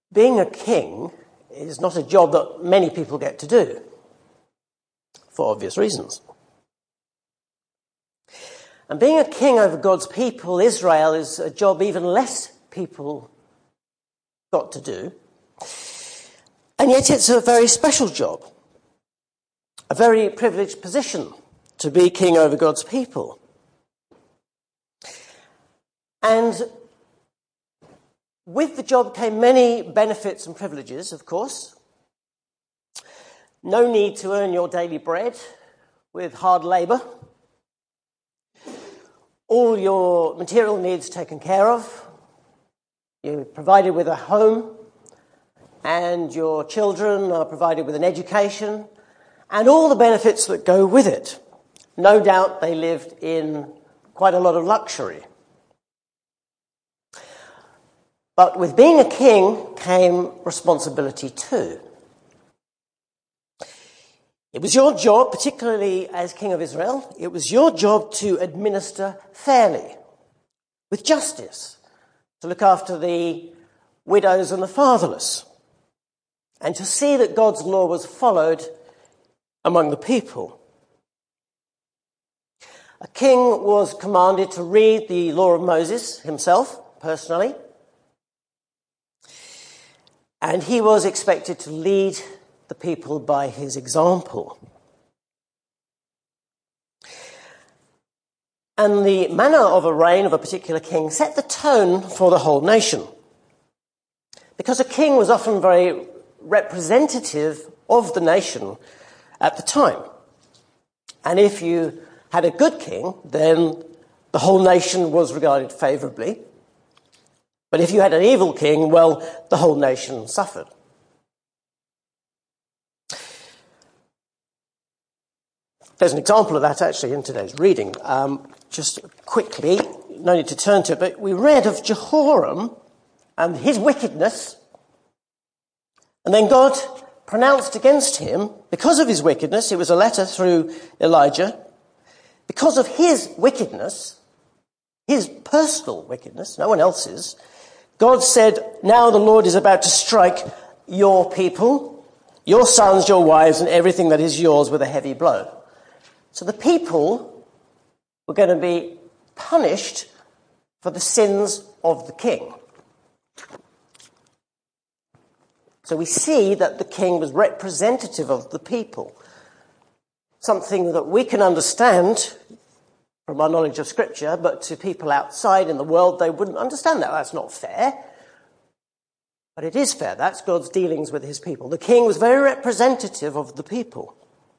Being a king is not a job that many people get to do, for obvious reasons. And being a king over God's people, Israel, is a job even less people got to do. And yet it's a very special job, a very privileged position to be king over God's people. And with the job came many benefits and privileges, of course. No need to earn your daily bread with hard labour. All your material needs taken care of. You're provided with a home, and your children are provided with an education, and all the benefits that go with it. No doubt they lived in quite a lot of luxury. But with being a king came responsibility too. It was your job, particularly as king of Israel, it was your job to administer fairly, with justice, to look after the widows and the fatherless, and to see that God's law was followed among the people. A king was commanded to read the law of Moses himself, personally, and he was expected to lead the people by his example. And the manner of a reign of a particular king set the tone for the whole nation. Because a king was often very representative of the nation at the time. And if you had a good king, then the whole nation was regarded favourably. But if you had an evil king, well, the whole nation suffered. There's an example of that actually in today's reading. Just quickly, no need to turn to it, but we read of Jehoram and his wickedness, and then God pronounced against him, because of his wickedness, it was a letter through Elijah, because of his wickedness, his personal wickedness, no one else's, God said, now the Lord is about to strike your people, your sons, your wives, and everything that is yours with a heavy blow. So the people were going to be punished for the sins of the king. So we see that the king was representative of the people. Something that we can understand from our knowledge of Scripture, but to people outside in the world, they wouldn't understand that. That's not fair. But it is fair. That's God's dealings with his people. The king was very representative of the people.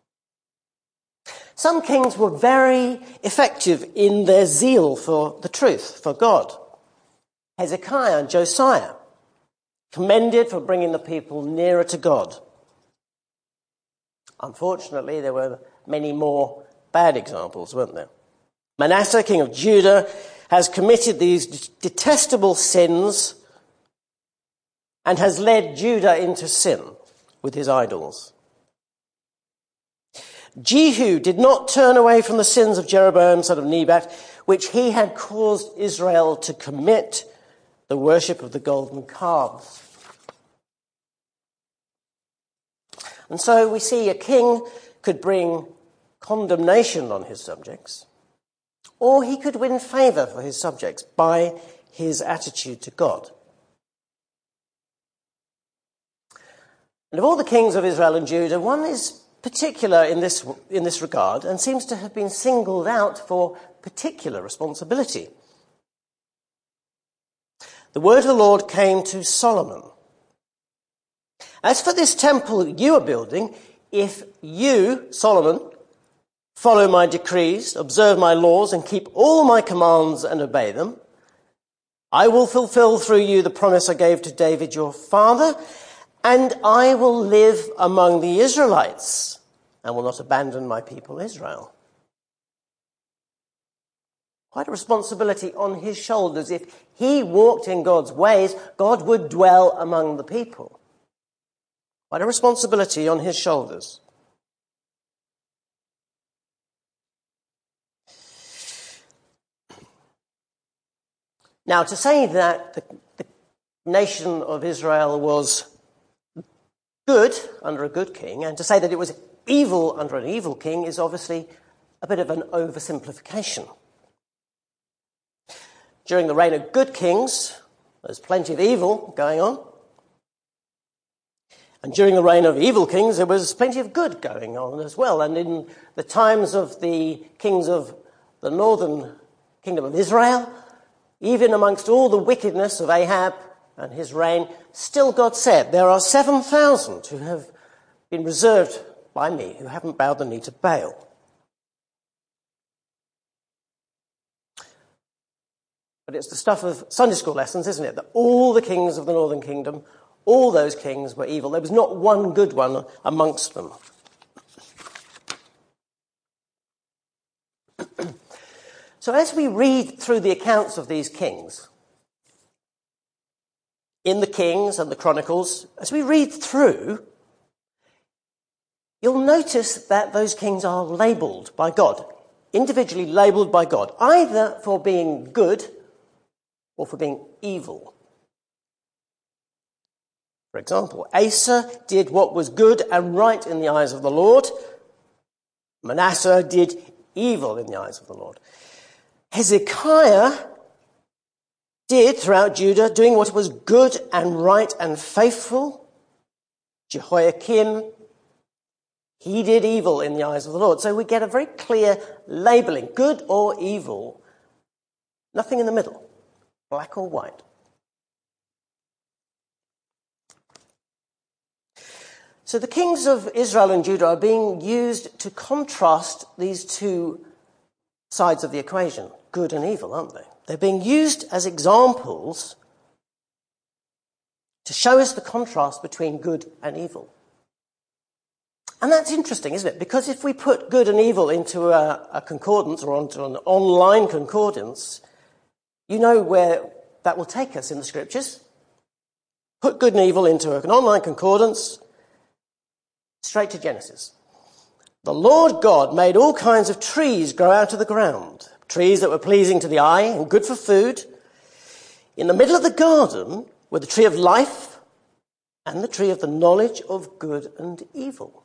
Some kings were very effective in their zeal for the truth, for God. Hezekiah and Josiah, commended for bringing the people nearer to God. Unfortunately, there were many more bad examples, weren't there? Manasseh, king of Judah, has committed these detestable sins and has led Judah into sin with his idols. Jehu did not turn away from the sins of Jeroboam, son of Nebat, which he had caused Israel to commit, the worship of the golden calves. And so we see a king could bring condemnation on his subjects, or he could win favour for his subjects by his attitude to God. And of all the kings of Israel and Judah, one is particular in this regard and seems to have been singled out for particular responsibility. The word of the Lord came to Solomon. As for this temple you are building, if you, Solomon, follow my decrees, observe my laws, and keep all my commands and obey them, I will fulfill through you the promise I gave to David your father, and I will live among the Israelites and will not abandon my people Israel. Quite a responsibility on his shoulders. If he walked in God's ways, God would dwell among the people. Quite a responsibility on his shoulders. Now, to say that the nation of Israel was good under a good king, and to say that it was evil under an evil king is obviously a bit of an oversimplification. During the reign of good kings, there's plenty of evil going on. And during the reign of evil kings, there was plenty of good going on as well. And in the times of the kings of the northern kingdom of Israel, even amongst all the wickedness of Ahab and his reign, still God said, there are 7,000 who have been reserved by me, who haven't bowed the knee to Baal. But it's the stuff of Sunday school lessons, isn't it? That all the kings of the northern kingdom, all those kings were evil. There was not one good one amongst them. So as we read through the accounts of these kings, in the Kings and the Chronicles, as we read through, you'll notice that those kings are labelled by God, individually labelled by God, either for being good or for being evil. For example, Asa did what was good and right in the eyes of the Lord. Manasseh did evil in the eyes of the Lord. Hezekiah did throughout Judah, doing what was good and right and faithful. Jehoiakim, he did evil in the eyes of the Lord. So we get a very clear labelling, good or evil, nothing in the middle, black or white. So the kings of Israel and Judah are being used to contrast these two sides of the equation, good and evil, aren't they? They're being used as examples to show us the contrast between good and evil. And that's interesting, isn't it? Because if we put good and evil into a concordance or onto an online concordance, you know where that will take us in the scriptures. Put good and evil into an online concordance, straight to Genesis. The Lord God made all kinds of trees grow out of the ground, trees that were pleasing to the eye and good for food. In the middle of the garden were the tree of life and the tree of the knowledge of good and evil.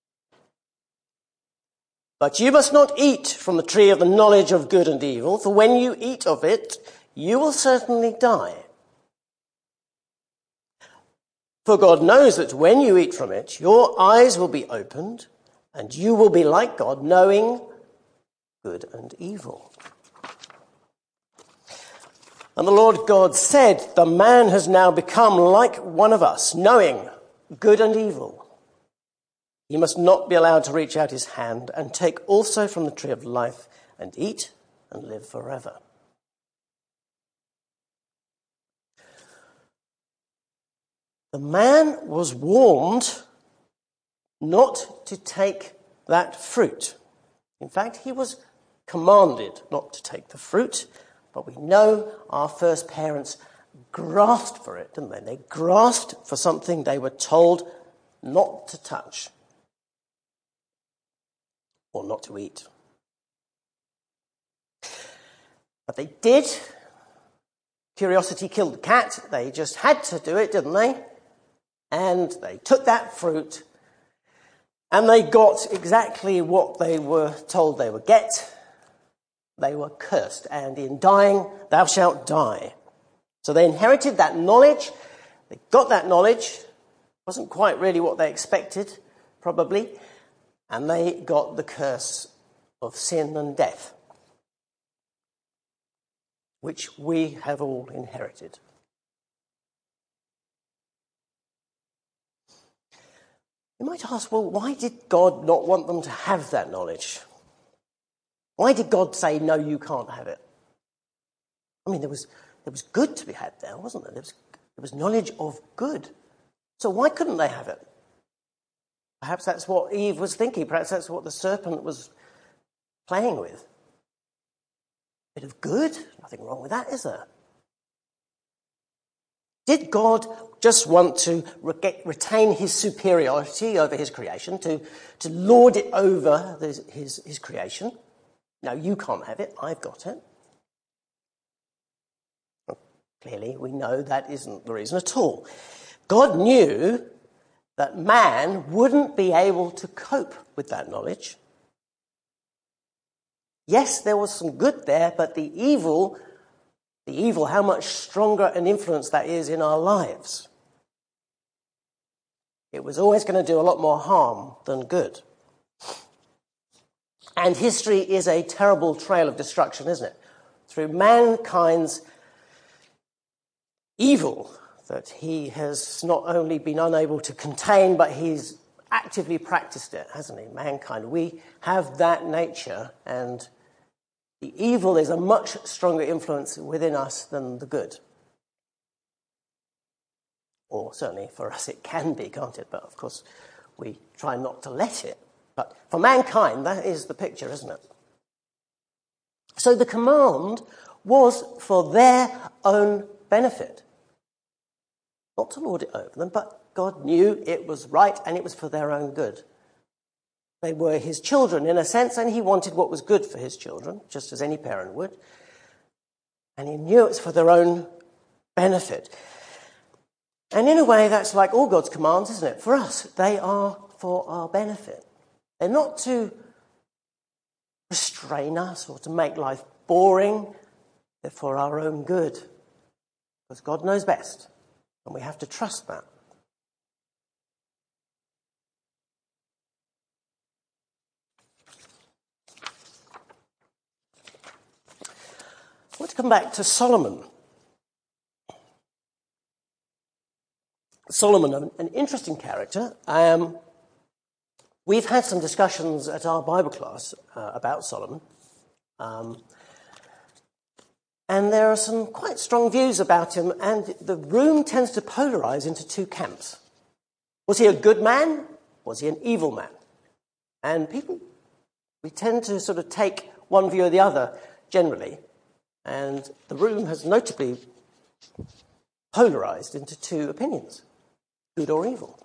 But you must not eat from the tree of the knowledge of good and evil, for when you eat of it, you will certainly die. For God knows that when you eat from it, your eyes will be opened, and you will be like God, knowing good and evil. And the Lord God said, the man has now become like one of us, knowing good and evil. He must not be allowed to reach out his hand and take also from the tree of life and eat and live forever. The man was warned not to take that fruit. In fact, he was commanded not to take the fruit, but we know our first parents grasped for it, didn't they? They grasped for something they were told not to touch or not to eat. But they did. Curiosity killed the cat. They just had to do it, didn't they? And they took that fruit and they got exactly what they were told they would get. They were cursed, and in dying, thou shalt die. So they inherited that knowledge. They got that knowledge. Wasn't quite really what they expected, probably. And they got the curse of sin and death, which we have all inherited. You might ask, well, why did God not want them to have that knowledge? Why did God say, no, you can't have it? I mean, there was good to be had there, wasn't there? There was knowledge of good. So why couldn't they have it? Perhaps that's what Eve was thinking. Perhaps that's what the serpent was playing with. A bit of good? Nothing wrong with that, is there? Did God just want to retain his superiority over his creation, to lord it over his creation? No, you can't have it. I've got it. Well, Clearly, we know that isn't the reason at all. God knew that man wouldn't be able to cope with that knowledge. Yes, there was some good there, but the evil, how much stronger an influence that is in our lives. It was always going to do a lot more harm than good. And history is a terrible trail of destruction, isn't it? Through mankind's evil that he has not only been unable to contain, but he's actively practiced it, hasn't he? Mankind. We have that nature, and the evil is a much stronger influence within us than the good. Or certainly for us it can be, can't it? But of course we try not to let it. But for mankind, that is the picture, isn't it? So the command was for their own benefit. Not to lord it over them, but God knew it was right and it was for their own good. They were his children in a sense, and he wanted what was good for his children, just as any parent would. And he knew it was for their own benefit. And in a way, that's like all God's commands, isn't it? For us, they are for our benefit. They're not to restrain us or to make life boring. They're for our own good. Because God knows best. And we have to trust that. I want to come back to Solomon. Solomon, an interesting character. We've had some discussions at our Bible class about Solomon. And there are some quite strong views about him, and the room tends to polarize into two camps. Was he a good man? Was he an evil man? And we tend to sort of take one view or the other, generally. And the room has notably polarized into two opinions, good or evil.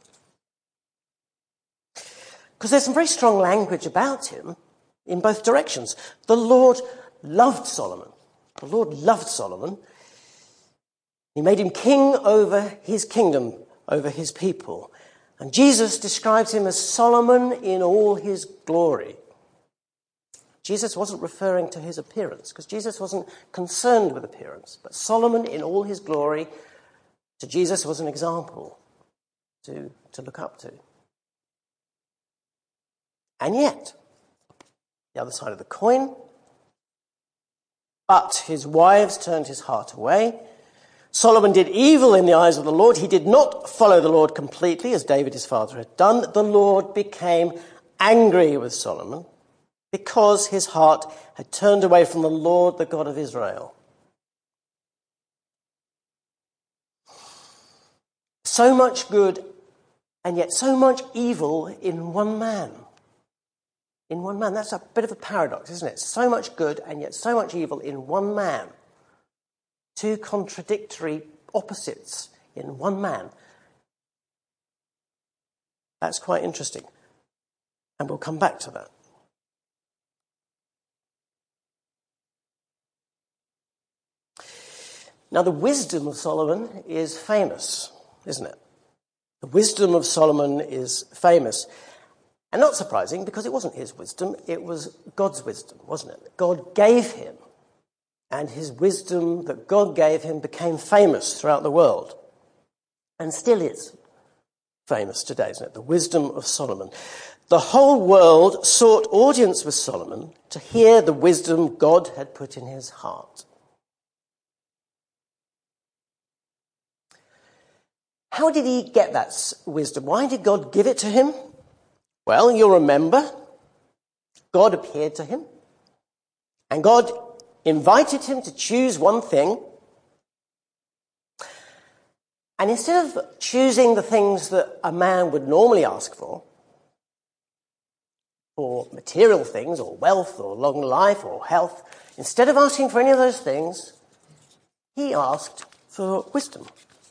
Because there's some very strong language about him in both directions. The Lord loved Solomon. The Lord loved Solomon. He made him king over his kingdom, over his people. And Jesus describes him as Solomon in all his glory. Jesus wasn't referring to his appearance, because Jesus wasn't concerned with appearance. But Solomon in all his glory, to Jesus, was an example to look up to. And yet, the other side of the coin, but his wives turned his heart away. Solomon did evil in the eyes of the Lord. He did not follow the Lord completely, as David his father had done. The Lord became angry with Solomon because his heart had turned away from the Lord, the God of Israel. So much good and yet so much evil in one man. In one man. That's a bit of a paradox, isn't it? So much good and yet so much evil in one man. Two contradictory opposites in one man. That's quite interesting. And we'll come back to that. Now, the wisdom of Solomon is famous, isn't it? The wisdom of Solomon is famous. And not surprising, because it wasn't his wisdom, it was God's wisdom, wasn't it? God gave him, and his wisdom that God gave him became famous throughout the world. And still is famous today, isn't it? The wisdom of Solomon. The whole world sought audience with Solomon to hear the wisdom God had put in his heart. How did he get that wisdom? Why did God give it to him? Well, you'll remember, God appeared to him, and God invited him to choose one thing. And instead of choosing the things that a man would normally ask for material things, or wealth, or long life, or health, instead of asking for any of those things, he asked for wisdom.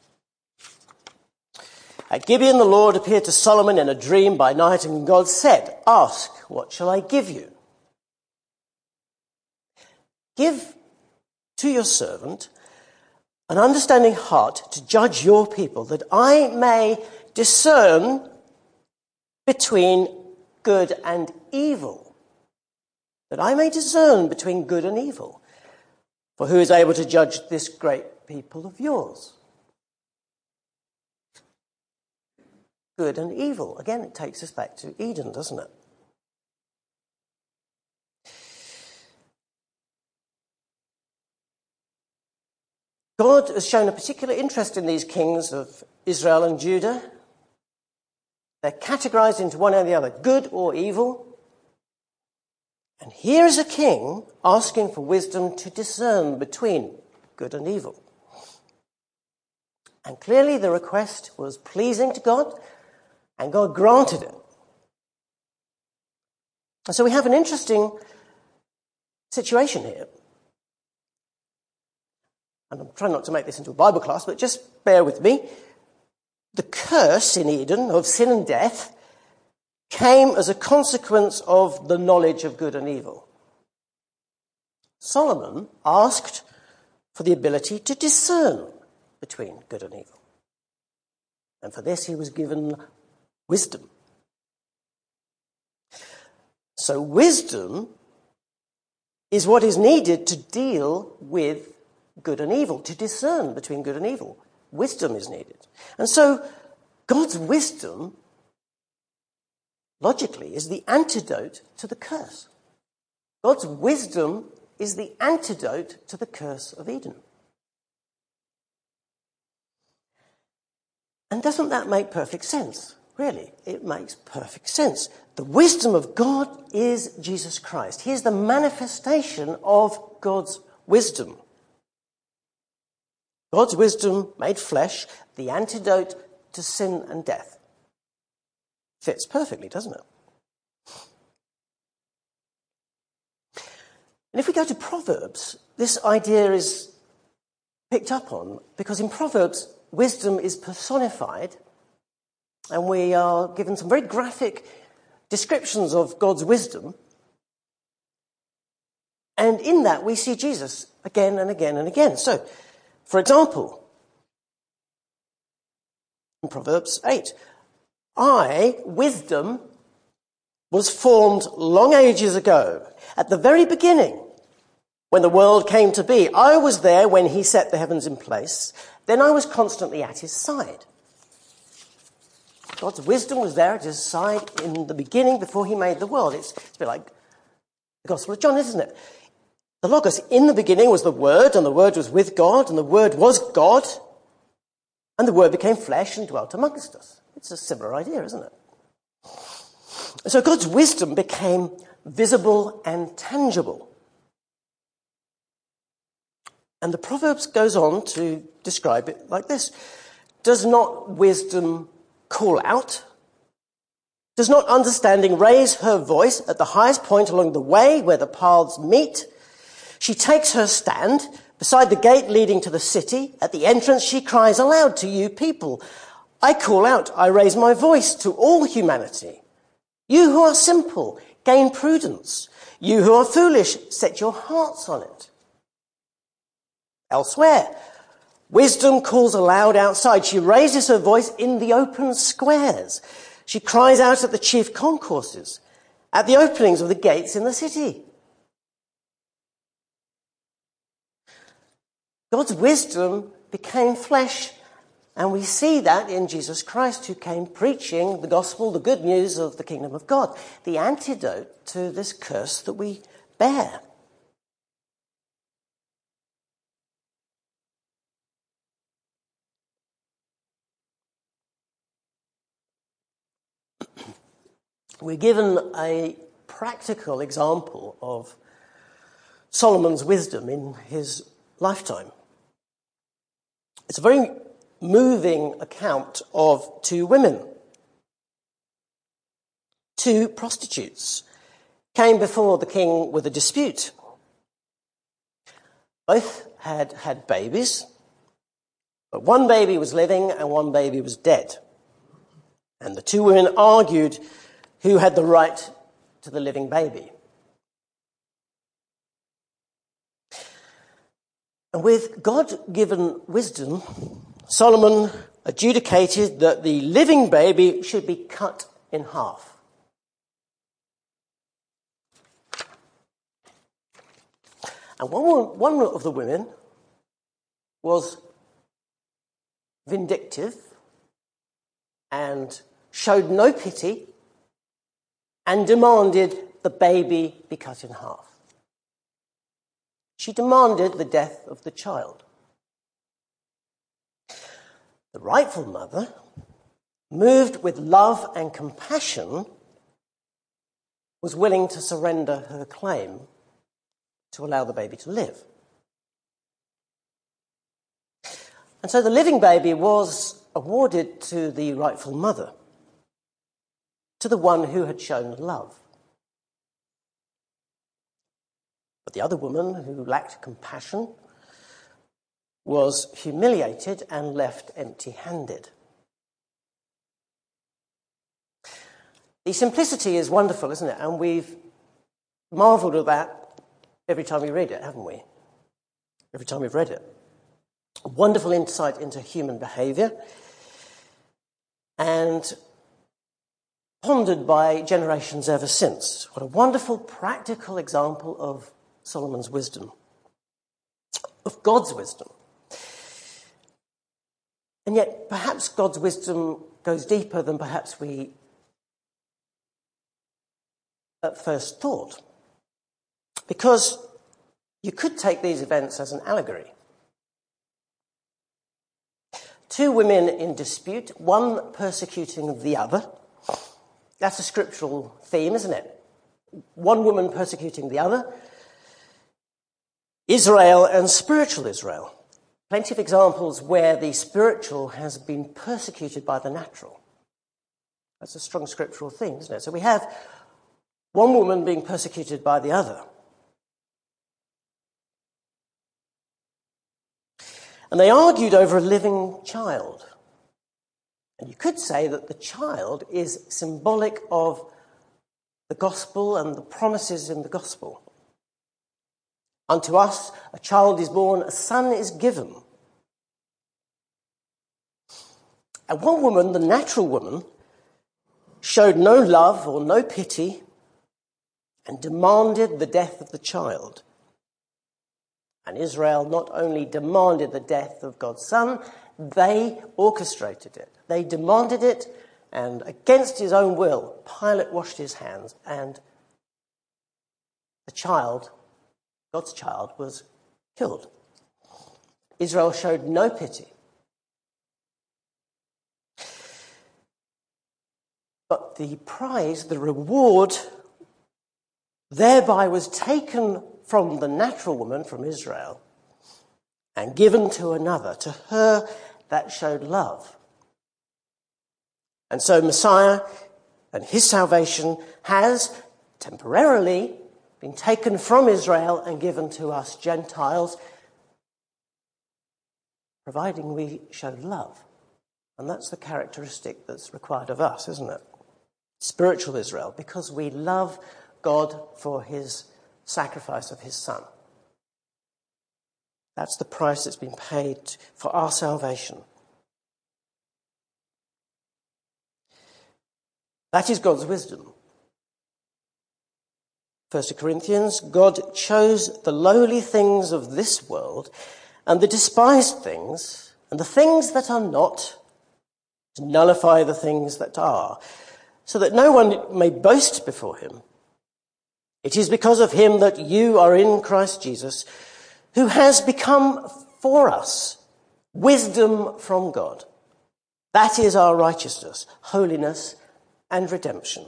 At Gibeon, the Lord appeared to Solomon in a dream by night, and God said, "Ask, what shall I give you?" Give to your servant an understanding heart to judge your people, that I may discern between good and evil. That I may discern between good and evil. For who is able to judge this great people of yours? Good and evil. Again, it takes us back to Eden, doesn't it? God has shown a particular interest in these kings of Israel and Judah. They're categorized into one or the other, good or evil. And here is a king asking for wisdom to discern between good and evil. And clearly the request was pleasing to God, and God granted it. And so we have an interesting situation here. And I'm trying not to make this into a Bible class, but just bear with me. The curse in Eden of sin and death came as a consequence of the knowledge of good and evil. Solomon asked for the ability to discern between good and evil. And for this he was given wisdom. So wisdom is what is needed to deal with good and evil, to discern between good and evil. Wisdom is needed. And so God's wisdom, logically, is the antidote to the curse. God's wisdom is the antidote to the curse of Eden. And doesn't that make perfect sense? Really, it makes perfect sense. The wisdom of God is Jesus Christ. He is the manifestation of God's wisdom. God's wisdom made flesh, the antidote to sin and death. Fits perfectly, doesn't it? And if we go to Proverbs, this idea is picked up on because in Proverbs, wisdom is personified, and we are given some very graphic descriptions of God's wisdom. And in that, we see Jesus again and again and again. So, for example, in Proverbs 8, wisdom, was formed long ages ago, at the very beginning, when the world came to be. I was there when he set the heavens in place. Then I was constantly at his side. God's wisdom was there at his side in the beginning before he made the world. It's a bit like the Gospel of John, isn't it? The Logos, in the beginning was the Word, and the Word was with God, and the Word was God, and the Word became flesh and dwelt amongst us. It's a similar idea, isn't it? So God's wisdom became visible and tangible. And the Proverbs goes on to describe it like this. Does not wisdom call out? Does not understanding raise her voice at the highest point along the way where the paths meet? She takes her stand beside the gate leading to the city. At the entrance she cries aloud to you people. I call out, I raise my voice to all humanity. You who are simple, gain prudence. You who are foolish, set your hearts on it. Elsewhere, wisdom calls aloud outside. She raises her voice in the open squares. She cries out at the chief concourses, at the openings of the gates in the city. God's wisdom became flesh, and we see that in Jesus Christ, who came preaching the gospel, the good news of the kingdom of God, the antidote to this curse that we bear. We're given a practical example of Solomon's wisdom in his lifetime. It's a very moving account of two women. Two prostitutes came before the king with a dispute. Both had had babies, but one baby was living and one baby was dead. And the two women argued who had the right to the living baby. And with God-given wisdom, Solomon adjudicated that the living baby should be cut in half. And one of the women was vindictive and showed no pity and demanded the baby be cut in half. She demanded the death of the child. The rightful mother, moved with love and compassion, was willing to surrender her claim to allow the baby to live. And so the living baby was awarded to the rightful mother, to the one who had shown love. But the other woman, who lacked compassion, was humiliated and left empty-handed. The simplicity is wonderful, isn't it? And we've marvelled at that every time we read it, haven't we? Every time we've read it. A wonderful insight into human behaviour and pondered by generations ever since. What a wonderful practical example of Solomon's wisdom, of God's wisdom. And yet perhaps God's wisdom goes deeper than perhaps we at first thought. Because you could take these events as an allegory. Two women in dispute, one persecuting the other. That's a scriptural theme, isn't it? One woman persecuting the other. Israel and spiritual Israel. Plenty of examples where the spiritual has been persecuted by the natural. That's a strong scriptural theme, isn't it? So we have one woman being persecuted by the other. And they argued over a living child. And you could say that the child is symbolic of the gospel and the promises in the gospel. Unto us a child is born, a son is given. And one woman, the natural woman, showed no love or no pity and demanded the death of the child. And Israel not only demanded the death of God's son, they orchestrated it. They demanded it, and against his own will, Pilate washed his hands, and the child, God's child, was killed. Israel showed no pity. But the prize, the reward, thereby was taken from the natural woman, from Israel, and given to another, to her that showed love. And so Messiah and his salvation has temporarily been taken from Israel and given to us Gentiles, providing we show love. And that's the characteristic that's required of us, isn't it? Spiritual Israel, because we love God for his sacrifice of his son. That's the price that's been paid for our salvation. That is God's wisdom. 1 Corinthians, God chose the lowly things of this world and the despised things and the things that are not to nullify the things that are, so that no one may boast before him. It is because of him that you are in Christ Jesus, who has become for us wisdom from God. That is our righteousness, holiness, and redemption.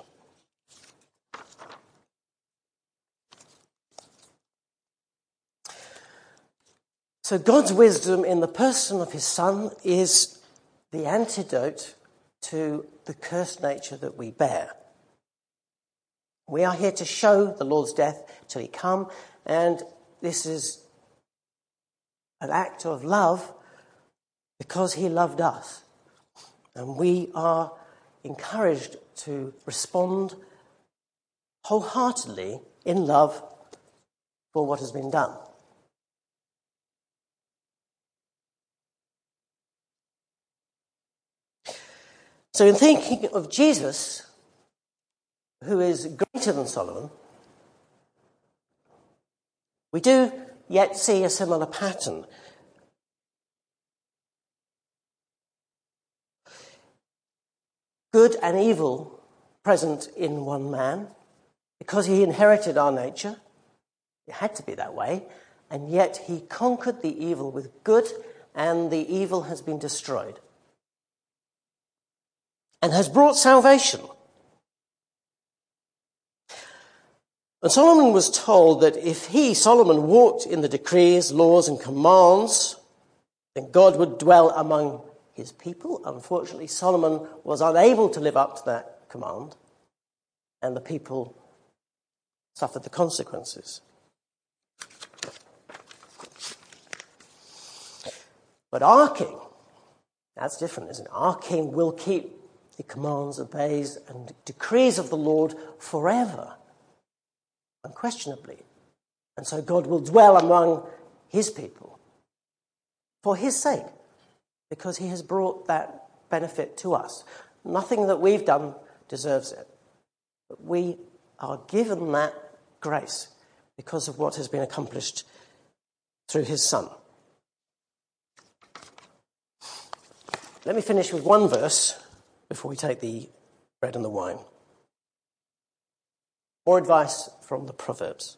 So God's wisdom in the person of his Son is the antidote to the cursed nature that we bear. We are here to show the Lord's death till he come, and this is an act of love because he loved us. And we are encouraged to respond wholeheartedly in love for what has been done. So in thinking of Jesus, who is greater than Solomon, we do yet see a similar pattern. Good and evil present in one man, because he inherited our nature. It had to be that way, and yet he conquered the evil with good, and the evil has been destroyed and has brought salvation. And Solomon was told that if he, Solomon, walked in the decrees, laws, and commands, then God would dwell among his people. Unfortunately, Solomon was unable to live up to that command, and the people suffered the consequences. But our king, that's different, isn't it? Our king will keep the commands, obeys, and decrees of the Lord forever, unquestionably. And so God will dwell among his people for his sake, because he has brought that benefit to us. Nothing that we've done deserves it. But we are given that grace because of what has been accomplished through his Son. Let me finish with one verse before we take the bread and the wine. More advice from the Proverbs.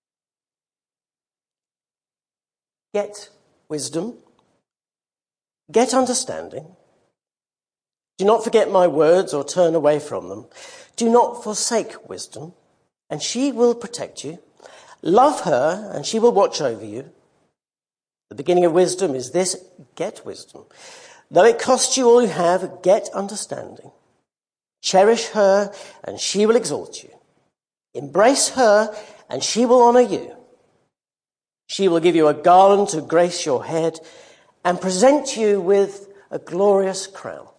Get wisdom, get understanding. Do not forget my words or turn away from them. Do not forsake wisdom, and she will protect you. Love her, and she will watch over you. The beginning of wisdom is this: get wisdom. Though it costs you all you have, get understanding. Cherish her, and she will exalt you. Embrace her, and she will honour you. She will give you a garland to grace your head and present you with a glorious crown.